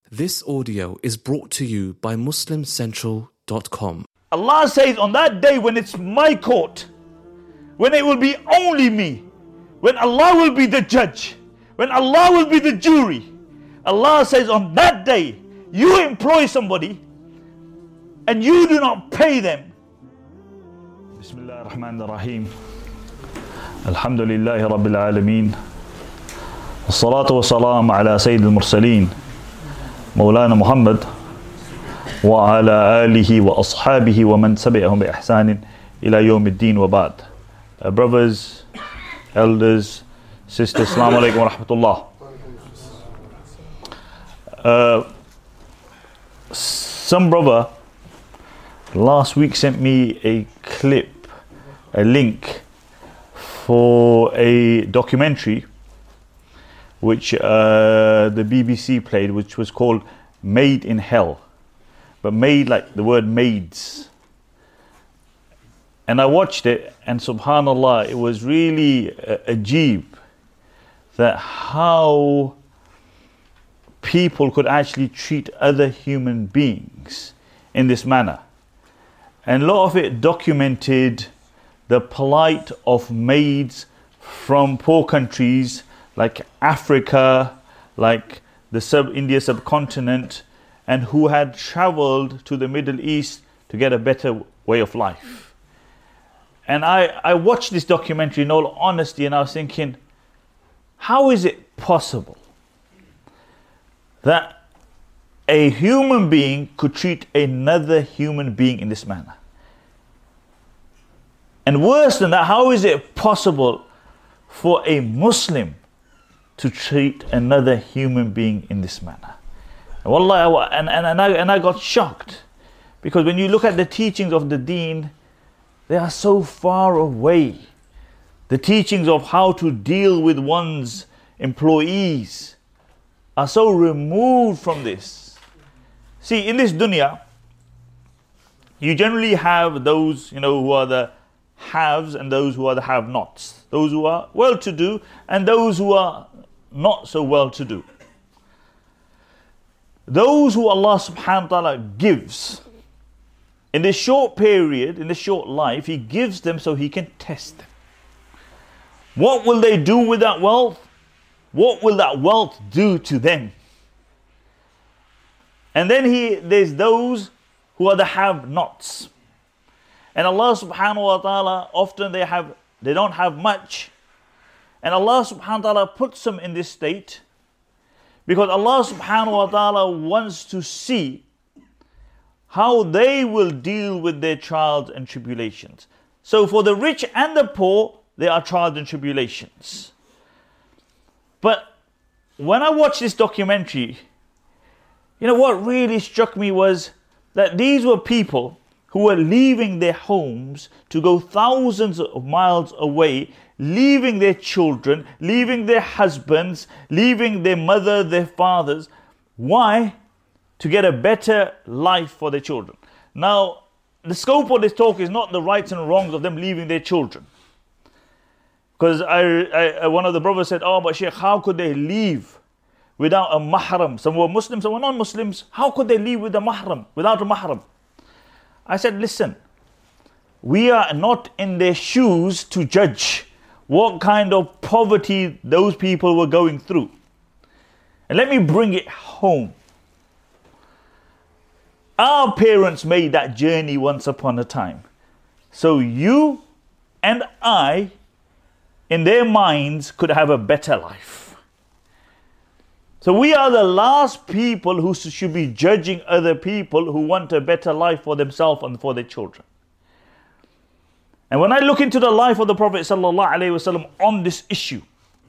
This audio is brought to you by MuslimCentral.com. Allah says on that day when it's my court, when it will be only me, when Allah will be the judge, when Allah will be the jury, Allah says on that day, you employ somebody and you do not pay them. Bismillah ar-Rahman ar-Rahim. Alhamdulillahi Rabbil Alameen. As-salatu wa-salam ala Sayyid al-Mursaleen. Mawlana Muhammad wa ala alihi wa ashabihi wa man tabi'ahum bi ihsanin ila yawm ad-din wa ba'd. Brothers, elders, sisters, assalamu alaikum wa rahmatullah. Some brother last week sent me a clip, a link for a documentary which the BBC played, which was called Made in Hell, but made like the word maids. And I watched it, and subhanallah, it was really ajeeb that how people could actually treat other human beings in this manner. And a lot of it documented the plight of maids from poor countries like Africa, like the India subcontinent, and who had traveled to the Middle East to get a better way of life. And I watched this documentary in all honesty, and I was thinking, how is it possible that a human being could treat another human being in this manner? And worse than that, how is it possible for a Muslim to treat another human being in this manner? And wallahi, and I got shocked, because when you look at the teachings of the deen, they are so far away. The teachings of how to deal with one's employees are so removed from this. See, in this dunya, you generally have those, who are the haves and those who are the have-nots. Those who are well-to-do and those who are not so well-to-do. Those who Allah subhanahu wa ta'ala gives, in this short period, in this short life, He gives them so He can test them. What will they do with that wealth? What will that wealth do to them? And then there's those who are the have-nots. And Allah subhanahu wa ta'ala, often they don't have much. And Allah subhanahu wa ta'ala puts them in this state because Allah subhanahu wa ta'ala wants to see how they will deal with their trials and tribulations. So for the rich and the poor, there are trials and tribulations. But when I watched this documentary, what really struck me was that these were people who were leaving their homes to go thousands of miles away, leaving their children, leaving their husbands, leaving their mother, their fathers. Why? To get a better life for their children. Now, the scope of this talk is not the rights and wrongs of them leaving their children. Because one of the brothers said, but Shaykh, how could they leave without a mahram? Some were Muslims, some were non-Muslims. How could they leave with a mahram, without a mahram? I said, listen, we are not in their shoes to judge what kind of poverty those people were going through. And let me bring it home. Our parents made that journey once upon a time. So you and I, in their minds, could have a better life. So we are the last people who should be judging other people who want a better life for themselves and for their children. And when I look into the life of the Prophet ﷺ on this issue,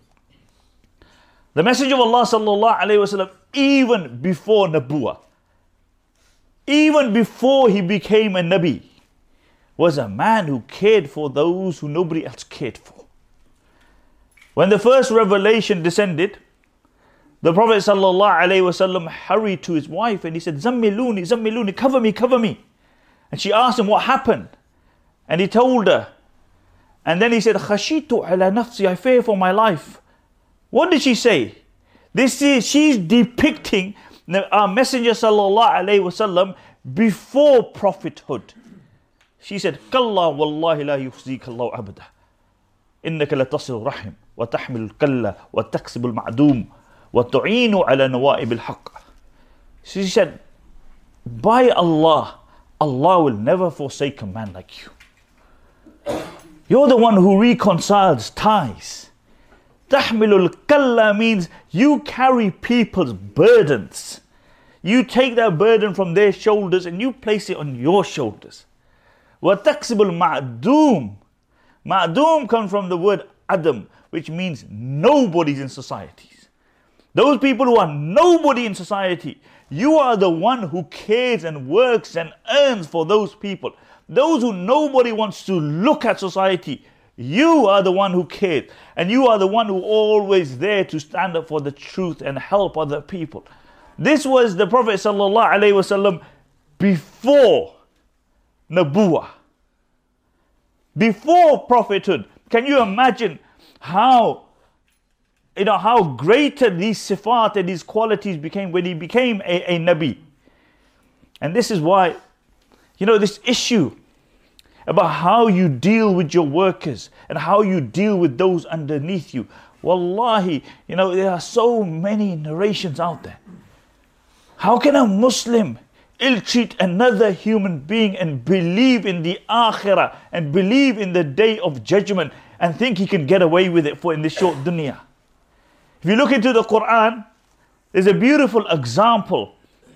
the message of Allah ﷺ, even before Nabuwah, even before he became a Nabi, was a man who cared for those who nobody else cared for. When the first revelation descended, the Prophet ﷺ hurried to his wife and he said, Zammiluni, Zammiluni, cover me, cover me. And she asked him what happened. And he told her. And then he said, Khashitu ala nafsi, I fear for my life. What did she say? She's depicting our Messenger sallallahu alaihi wasallam before prophethood. She said, Kalla wallahi la yufzika Allah abada. Innaka la tasil rahim, wa tahmil kalla, wa taksibul ma'doom, wa tu'inu ala nawa'ib al-haqq. She said, by Allah, Allah will never forsake a man like you. You're the one who reconciles ties. Tahmilul kalla means you carry people's burdens. You take that burden from their shoulders and you place it on your shoulders. Wa taksibul ma'doom. Ma'doom comes from the word adam, which means nobodies in societies. Those people who are nobody in society, you are the one who cares and works and earns for those people. Those who nobody wants to look at society, you are the one who cares. And you are the one who always there to stand up for the truth and help other people. This was the Prophet ﷺ before Nabuwah. Before prophethood. Can you imagine how greater these sifat and these qualities became when he became a Nabi? And this is why, this issue about how you deal with your workers and how you deal with those underneath you. Wallahi, there are so many narrations out there. How can a Muslim ill-treat another human being and believe in the akhirah and believe in the day of judgment and think he can get away with it in this short dunya? If you look into the Quran, there's a beautiful example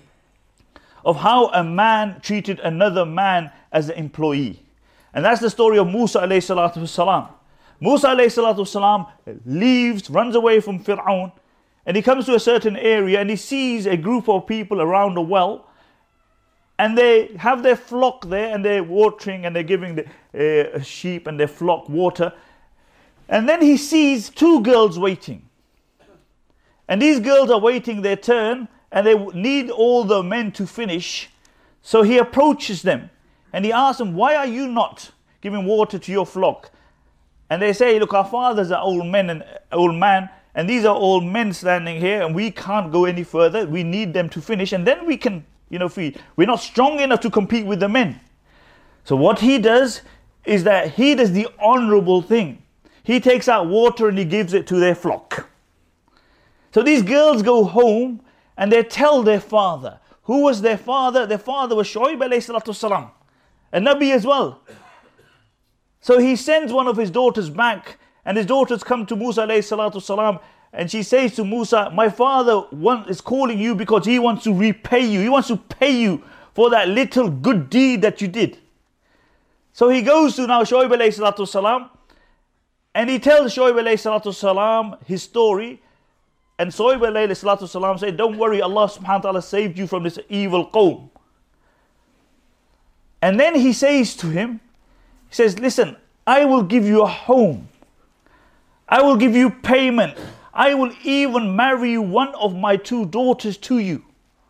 of how a man treated another man as an employee. And that's the story of Musa alayhi salatu wasalam. Musa alayhi salatu wasalam leaves, runs away from Fir'aun, and he comes to a certain area and he sees a group of people around a well, and they have their flock there and they're watering and they're giving the sheep and their flock water. And then he sees two girls waiting. And these girls are waiting their turn and they need all the men to finish. So he approaches them and he asks them, why are you not giving water to your flock? And they say, look, our fathers are old man, and these are old men standing here and we can't go any further. We need them to finish and then we can, feed. We're not strong enough to compete with the men. So what he does is that he does the honorable thing. He takes out water and he gives it to their flock. So these girls go home and they tell their father. Who was their father? Their father was Shu'aib alayhi salatu wasalam, a Nabi as well. So he sends one of his daughters back, and his daughters come to Musa alayhi salatu wasalam, and she says to Musa, my father is calling you because he wants to repay you. He wants to pay you for that little good deed that you did. So he goes to now Shu'aib alayhi salatu wasalam, and he tells Shu'aib alayhi salatu wasalam his story. And Shu'aib alayhi salatu wasalam said, don't worry, Allah subhanahu wa ta'ala saved you from this evil qawm. And then he says to him, he says, listen, I will give you a home. I will give you payment. I will even marry one of my two daughters to you.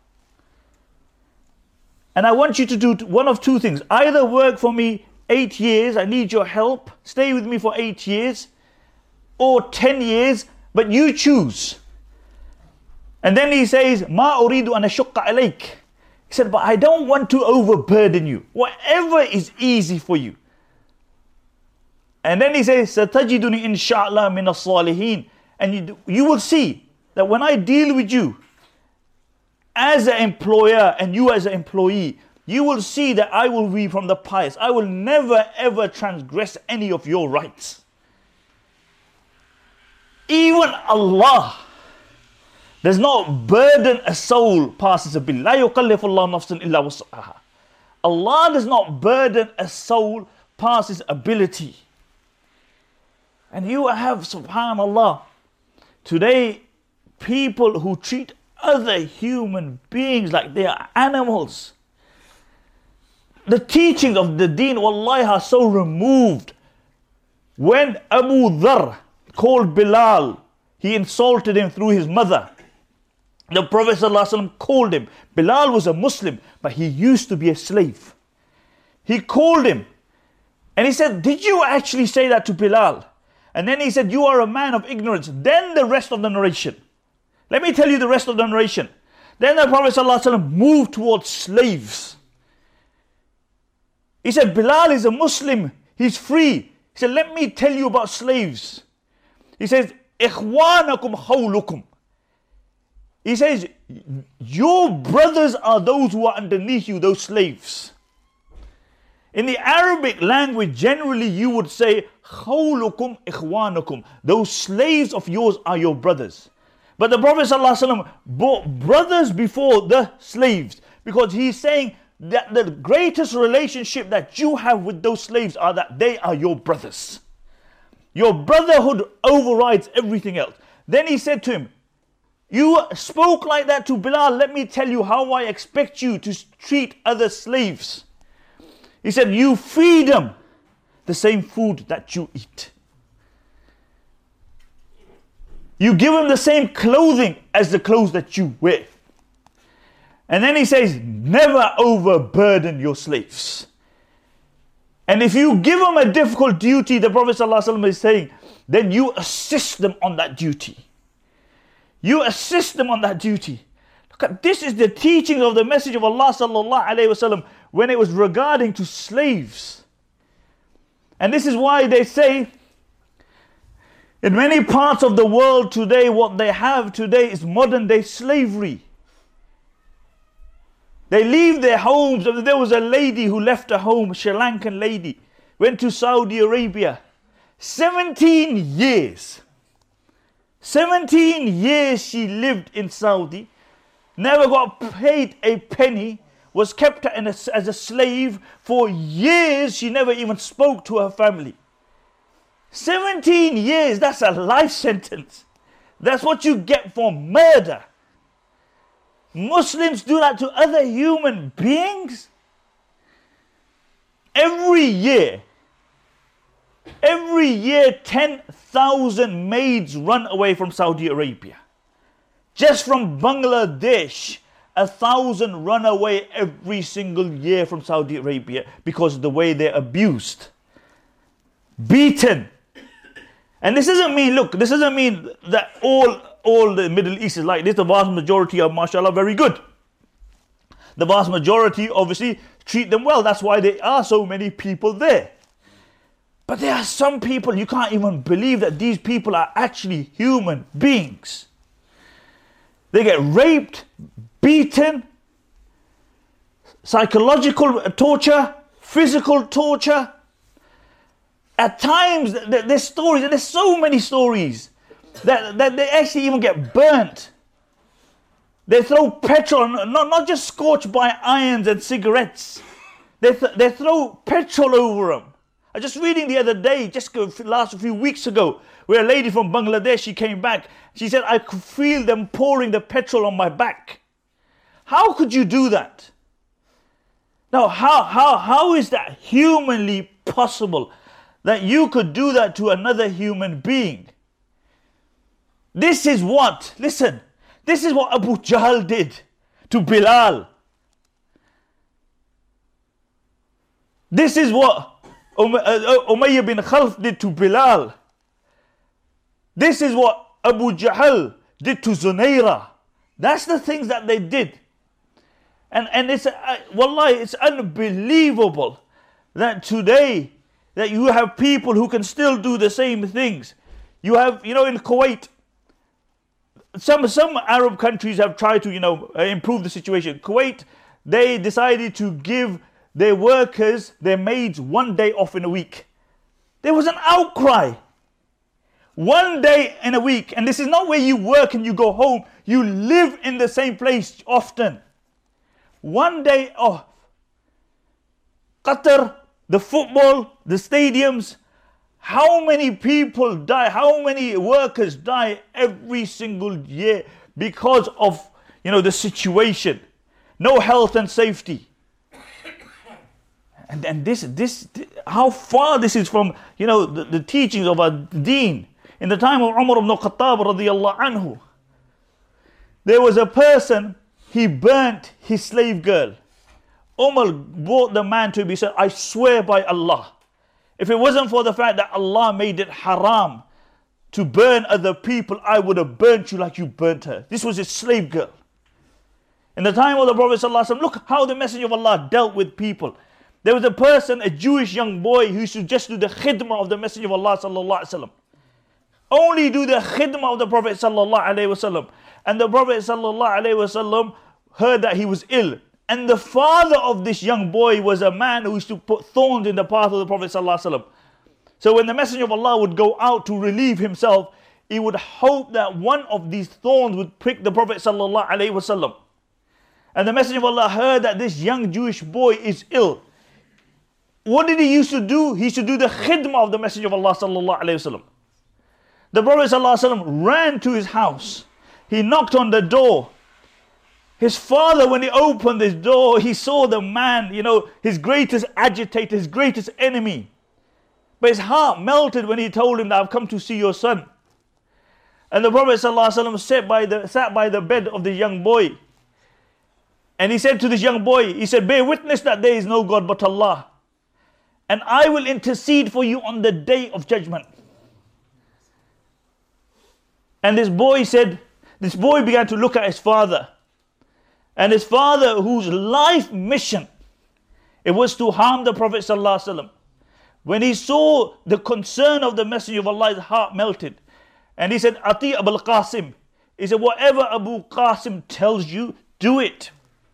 And I want you to do one of two things. Either work for me 8 years, I need your help, stay with me for 8 years, or 10 years, but you choose. And then he says, Ma uridu an ashukka alayk. He said, but I don't want to overburden you. Whatever is easy for you. And then he says, Satajiduni insha'Allah min as-salihin. And you will see that when I deal with you as an employer and you as an employee, you will see that I will be from the pious. I will never ever transgress any of your rights. Even Allah does not burden a soul past its ability. La yukallifu Allah nafsan illa wus'aha. Allah does not burden a soul past its ability. And you have, subhanallah, today people who treat other human beings like they are animals. The teachings of the deen, wallahi, are so removed. When Abu Dharr called Bilal, he insulted him through his mother. The Prophet ﷺ called him. Bilal was a Muslim, but he used to be a slave. He called him and he said, did you actually say that to Bilal? And then he said, you are a man of ignorance. Then the rest of the narration. Let me tell you the rest of the narration. Then the Prophet ﷺ moved towards slaves. He said, Bilal is a Muslim, he's free. He said, let me tell you about slaves. He says, إِخْوَانَكُمْ خَوْلُكُمْ. He says, your brothers are those who are underneath you, those slaves. In the Arabic language, generally you would say, خَوْلُكُمْ إِخْوَانَكُمْ. Those slaves of yours are your brothers. But the Prophet ﷺ brought brothers before the slaves, because he's saying that the greatest relationship that you have with those slaves are that they are your brothers. Your brotherhood overrides everything else. Then he said to him, you spoke like that to Bilal, let me tell you how I expect you to treat other slaves. He said, you feed them the same food that you eat. You give them the same clothing as the clothes that you wear. And then he says, never overburden your slaves. And if you give them a difficult duty, the Prophet ﷺ is saying, then you assist them on that duty. You assist them on that duty. Look at, this is the teaching of the message of Allah ﷺ when it was regarding to slaves. And this is why they say, in many parts of the world today, what they have today is modern day slavery. They leave their homes. There was a lady who left her home, a Sri Lankan lady, went to Saudi Arabia. 17 years. 17 years she lived in Saudi, never got paid a penny, was kept as a slave for years. She never even spoke to her family. 17 years, that's a life sentence. That's what you get for murder. Muslims do that to other human beings. Every year, 10,000 maids run away from Saudi Arabia. Just from Bangladesh, 1,000 run away every single year from Saudi Arabia because of the way they're abused, beaten. And this doesn't mean, look, this doesn't mean that all the Middle East is like this. The vast majority are, mashallah, very good. The vast majority obviously treat them well. That's why there are so many people there. But there are some people, you can't even believe that these people are actually human beings. They get raped, beaten, psychological torture, physical torture. At times, there's stories, and there's so many stories, that they actually even get burnt. They throw petrol, not just scorched by irons and cigarettes. They throw petrol over them. I was just reading the other day, just last few weeks ago, where a lady from Bangladesh, she came back. She said, I could feel them pouring the petrol on my back. How could you do that? Now, how is that humanly possible that you could do that to another human being? This is what, listen, this is what Abu Jahl did to Bilal. This is what Umayyah bin Khalaf did to Bilal. This is what Abu Jahl did to Zunaira. That's the things that they did. And it's, wallahi, it's unbelievable that today, that you have people who can still do the same things. You have, in Kuwait, some Arab countries have tried to, improve the situation. Kuwait, they decided to give their workers, their maids, 1 day off in a week. There was an outcry. 1 day in a week. And this is not where you work and you go home. You live in the same place often. 1 day off. Qatar, the football, the stadiums, how many people die, how many workers die every single year because of, the situation. No health and safety. And this, how far this is from, the teachings of our deen. In the time of Umar ibn Khattab radiyallahu anhu, there was a person, he burnt his slave girl. Umar brought the man to him, he said, I swear by Allah, if it wasn't for the fact that Allah made it haram to burn other people, I would have burnt you like you burnt her. This was his slave girl. In the time of the Prophet ﷺ, look how the Messenger of Allah dealt with people. There was a person, a Jewish young boy, who used to just do the khidmah of the Messenger of Allah ﷺ. Only do the khidmah of the Prophet ﷺ. And the Prophet ﷺ heard that he was ill. And the father of this young boy was a man who used to put thorns in the path of the Prophet ﷺ. So when the Messenger of Allah would go out to relieve himself, he would hope that one of these thorns would prick the Prophet ﷺ. And the Messenger of Allah heard that this young Jewish boy is ill. What did he used to do? He used to do the khidmah of the Messenger of Allah ﷺ. The Prophet ﷺ ran to his house. He knocked on the door. His father, when he opened this door, he saw the man, his greatest agitator, his greatest enemy. But his heart melted when he told him that I've come to see your son. And the Prophet ﷺ sat by the bed of the young boy. And he said to this young boy, he said, bear witness that there is no God but Allah. And I will intercede for you on the day of judgment. And this boy began to look at his father. And his father, whose life mission, it was to harm the Prophet ﷺ. When he saw the concern of the Messenger of Allah, his heart melted. And he said, Ati Abul Qasim. He said, whatever Abu Qasim tells you, do it.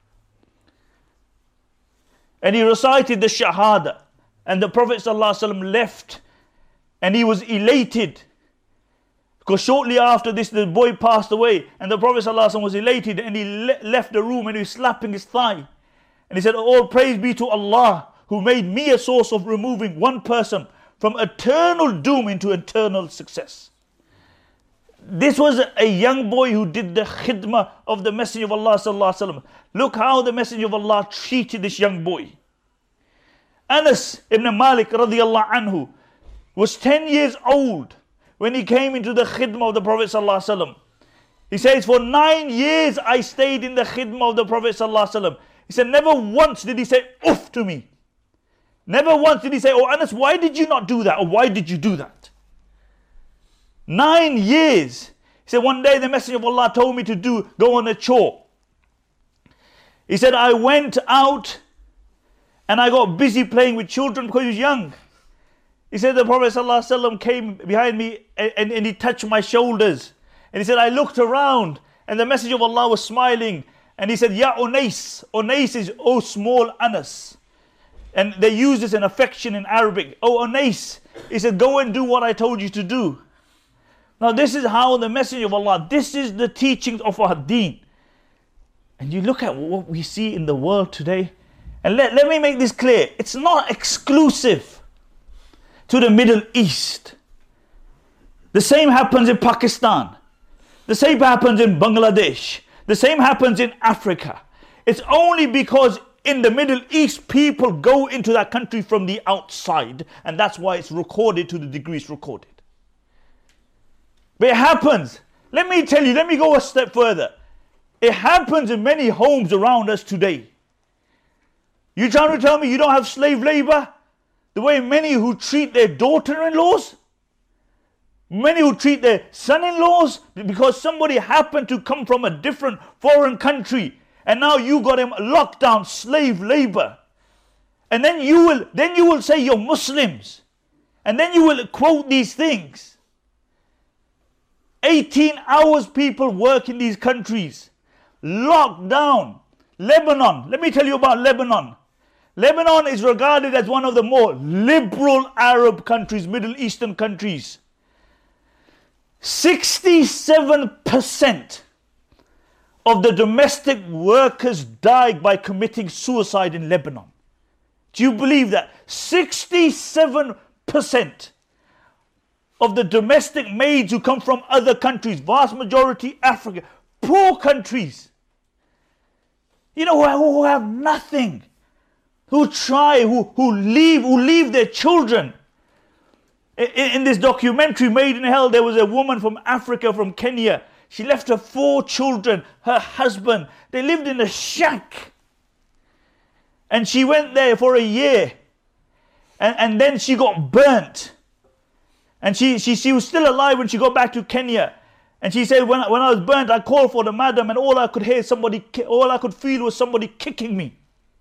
And he recited the Shahada. And the Prophet ﷺ left. And he was elated. Because shortly after this, the boy passed away. And the Prophet ﷺ was elated. And he left the room and he was slapping his thigh. And he said, all praise be to Allah, who made me a source of removing one person from eternal doom into eternal success. This was a young boy who did the khidmah of the Messenger of Allah ﷺ. Look how the Messenger of Allah treated this young boy. Anas ibn Malik radiallahu anhu was 10 years old when he came into the khidmah of the Prophet ﷺ. He says, for 9 years I stayed in the khidmah of the Prophet ﷺ. He said, never once did he say, uff to me. Never once did he say, oh Anas, why did you not do that? Or why did you do that? 9 years. He said, one day the Messenger of Allah told me to go on a chore. He said, I went out and I got busy playing with children because he was young. He said, the Prophet ﷺ came behind me and he touched my shoulders. And he said, I looked around and the Messenger of Allah was smiling. And he said, Ya Unais. Unais is, oh small Anas. And they use this in affection in Arabic. Oh Unais. He said, go and do what I told you to do. Now this is how the Messenger of Allah, this is the teachings of our deen. And you look at what we see in the world today. And let me make this clear. It's not exclusive to the Middle East. The same happens in Pakistan. The same happens in Bangladesh. The same happens in Africa. It's only because in the Middle East people go into that country from the outside. And that's why it's recorded to the degree it's recorded. But it happens. Let me tell you, let me go a step further. It happens in many homes around us today. You trying to tell me you don't have slave labor? The way many who treat their daughter-in-laws, many who treat their son-in-laws, because somebody happened to come from a different foreign country, and now you got him locked down, slave labor. And then you will say you're Muslims. And then you will quote these things. 18 hours people work in these countries. Locked down. Lebanon. Let me tell you about Lebanon. Lebanon is regarded as one of the more liberal Arab countries, Middle Eastern countries. 67% of the domestic workers died by committing suicide in Lebanon. Do you believe that? 67% of the domestic maids who come from other countries, vast majority Africa, poor countries, who have nothing, who leave their children. In this documentary, Made in Hell, there was a woman from Africa, from Kenya. She left her 4 children, her husband. They lived in a shack. And she went there for a year. And then she got burnt. And she was still alive when she got back to Kenya. And she said, when I was burnt, I called for the madam, and all I could feel was somebody kicking me.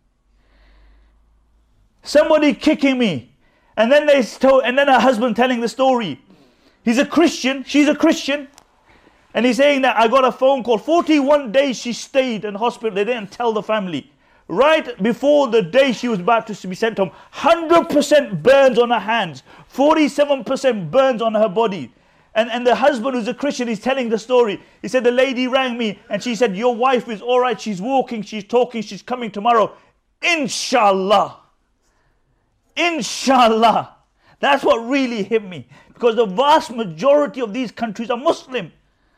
Somebody kicking me. And then her husband telling the story. He's a Christian, she's a Christian. And he's saying that I got a phone call. 41 days she stayed in hospital. They didn't tell the family. Right before the day she was about to be sent home, 100% burns on her hands, 47% burns on her body. And the husband, who's a Christian, is telling the story. He said, the lady rang me and she said, your wife is all right. She's walking, she's talking, she's coming tomorrow. Inshallah. Inshallah. That's what really hit me. Because the vast majority of these countries are Muslim.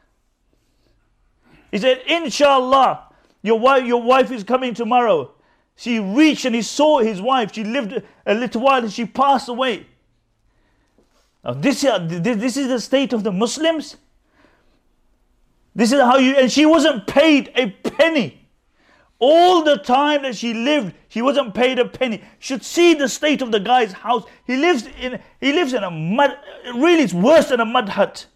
He said, Inshallah, your wife is coming tomorrow. She reached and he saw his wife. She lived a little while and she passed away. Now this is the state of the Muslims. This is how and she wasn't paid a penny. All the time that she lived, she wasn't paid a penny. You should see the state of the guy's house. He lives in a mud, really it's worse than a mud hut.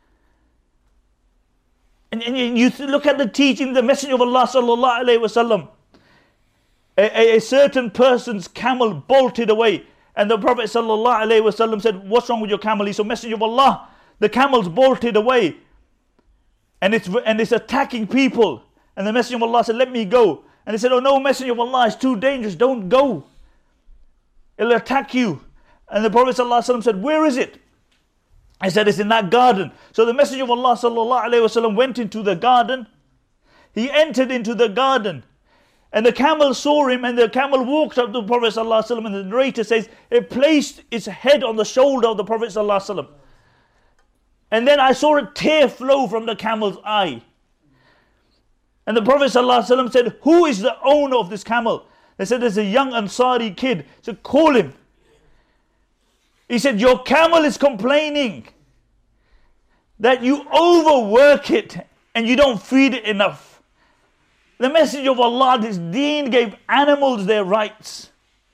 And you look at the teaching, the Messenger of Allah sallallahu alaihi wasallam. A certain person's camel bolted away. And the Prophet sallallahu alaihi wasallam said, what's wrong with your camel? He said, Messenger of Allah, the camel's bolted away. And it's attacking people. And the Messenger of Allah said, let me go. And they said, oh no, Messenger of Allah, it's too dangerous, don't go. It'll attack you. And the Prophet sallallahu alaihi wasallam said, where is it? I said, it's in that garden. So the Messenger of Allah sallallahu alaihi wasallam went into the garden. He entered into the garden. And the camel saw him, and the camel walked up to the Prophet sallallahu alaihi wasallam, and the narrator says, it placed its head on the shoulder of the Prophet sallallahu alaihi wasallam. And then I saw a tear flow from the camel's eye. And the Prophet sallallahu alaihi wasallam said, who is the owner of this camel? They said, there's a young Ansari kid. He said, call him. He said, your camel is complaining that you overwork it and you don't feed it enough. The Messenger of Allah, this deen, gave animals their rights.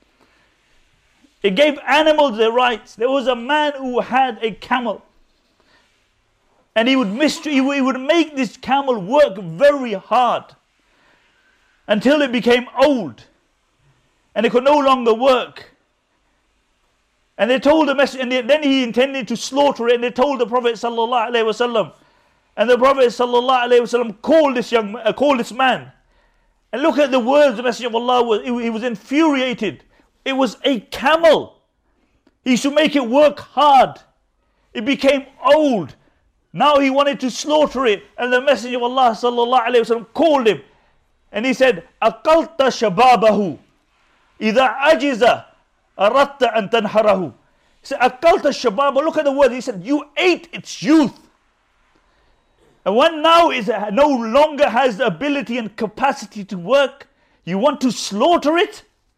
It gave animals their rights. There was a man who had a camel. And he would make this camel work very hard until it became old. And it could no longer work. And they told the Messenger, and then he intended to slaughter it, and they told the Prophet sallallahu alaihi wasallam. And the Prophet sallallahu alaihi wasallam called this man. And look at the words the Messenger of Allah was. He was infuriated. It was a camel. He should make it work hard. It became old. Now he wanted to slaughter it, and the Messenger of Allah sallallahu alaihi wasallam called him, and he said, "Aqalta shababahu, idha ajiza aratta an tanharahu." He said, "Aqalta shababa." Look at the word. He said, "You ate its youth." And when now it no longer has the ability and capacity to work, you want to slaughter it?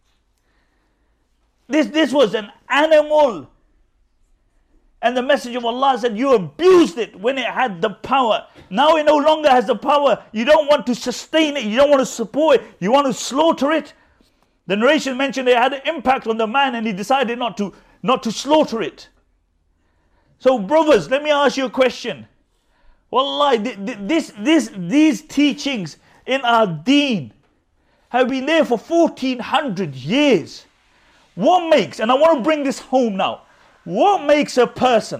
This was an animal. And the Messenger of Allah said, you abused it when it had the power. Now it no longer has the power. You don't want to sustain it. You don't want to support it. You want to slaughter it. The narration mentioned it had an impact on the man, and he decided not to slaughter it. So brothers, let me ask you a question. Wallahi, these teachings in our deen have been there for 1400 years. What makes, and I want to bring this home now, what makes a person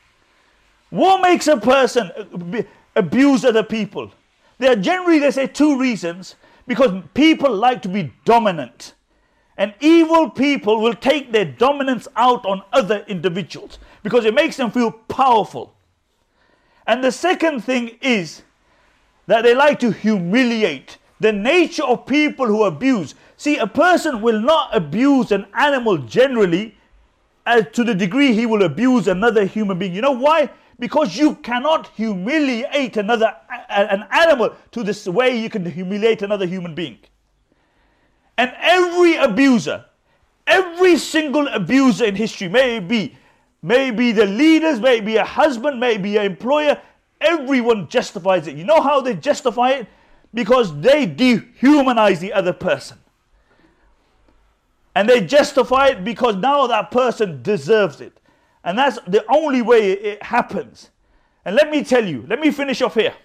abuse other people? There are generally, they say, two reasons. Because people like to be dominant. And evil people will take their dominance out on other individuals because it makes them feel powerful. And the second thing is that they like to humiliate. The nature of people who abuse. See, a person will not abuse an animal generally to the degree he will abuse another human being. You know why? Because you cannot humiliate an animal to this way you can humiliate another human being. And every abuser, every single abuser in history, maybe the leaders, maybe a husband, maybe an employer, everyone justifies it. You know how they justify it? Because they dehumanize the other person. And they justify it because now that person deserves it. And that's the only way it happens. And let me tell you, let me finish off here.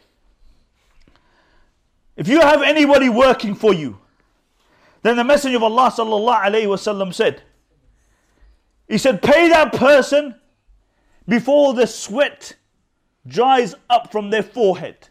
If you have anybody working for you, then the Messenger of Allah sallallahu alaihi wasallam said, he said, pay that person before the sweat dries up from their forehead.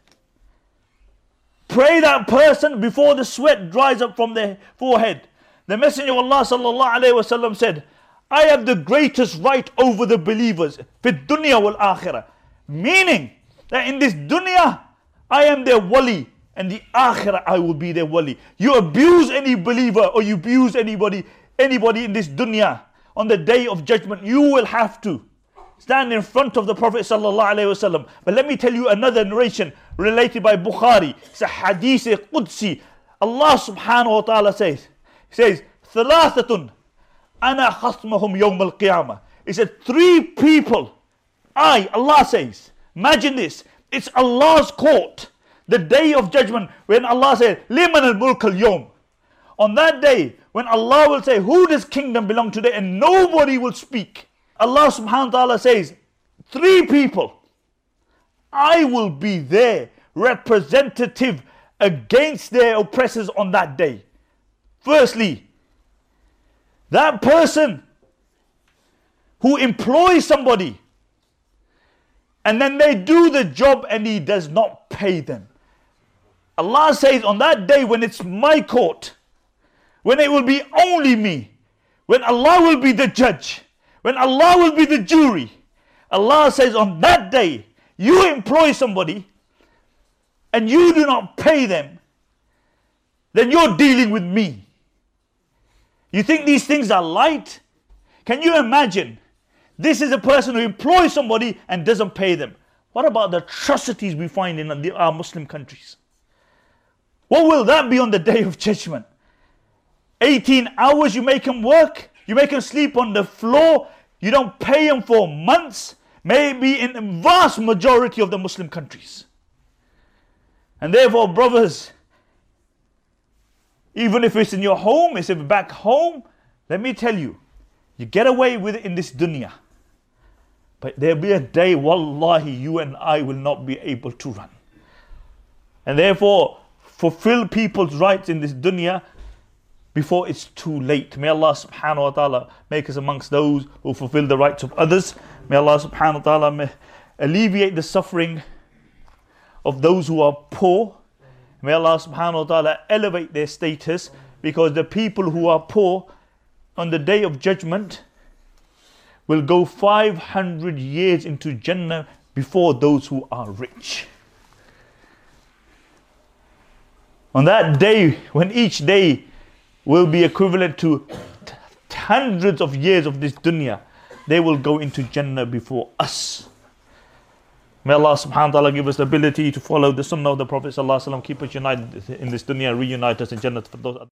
Pray that person before the sweat dries up from their forehead. The Messenger of Allah sallallahu alaihi wasallam said, I have the greatest right over the believers, fit dunya wal akhirah. Meaning that in this dunya, I am their wali, and the akhirah I will be their wali. You abuse any believer or you abuse anybody in this dunya, on the day of judgment, you will have to stand in front of the Prophet sallallahu alaihi wasallam. But let me tell you another narration related by Bukhari. It's a hadith Qudsi. Allah subhanahu wa ta'ala says, he says, ثلاثة أنا خصمهم يوم القيامة. He said, 3 people, Allah says, imagine this, it's Allah's court, the day of judgment, when Allah says, لمن الملك اليوم. On that day, when Allah will say, who does kingdom belong today? And nobody will speak. Allah subhanahu wa ta'ala says, 3 people, I will be their representative against their oppressors on that day. Firstly, that person who employs somebody and then they do the job and he does not pay them. Allah says on that day when it's my court, when it will be only me, when Allah will be the judge, when Allah will be the jury, Allah says on that day, you employ somebody and you do not pay them, then you're dealing with me. You think these things are light? Can you imagine? This is a person who employs somebody and doesn't pay them. What about the atrocities we find in our Muslim countries? What will that be on the day of judgment? 18 hours you make them work, you make them sleep on the floor, you don't pay them for months, maybe in the vast majority of the Muslim countries. And therefore, brothers, even if it's in your home, it's back home, let me tell you, you get away with it in this dunya. But there'll be a day, wallahi, you and I will not be able to run. And therefore, fulfill people's rights in this dunya before it's too late. May Allah subhanahu wa ta'ala make us amongst those who fulfill the rights of others. May Allah subhanahu wa ta'ala alleviate the suffering of those who are poor. May Allah subhanahu wa ta'ala elevate their status, because the people who are poor on the day of judgment will go 500 years into Jannah before those who are rich. On that day, when each day will be equivalent to hundreds of years of this dunya, they will go into Jannah before us. May Allah subhanahu wa ta'ala give us the ability to follow the sunnah of the Prophet sallallahu alaihi wasallam, keep us united in this dunya, reunite us in Jannah for those.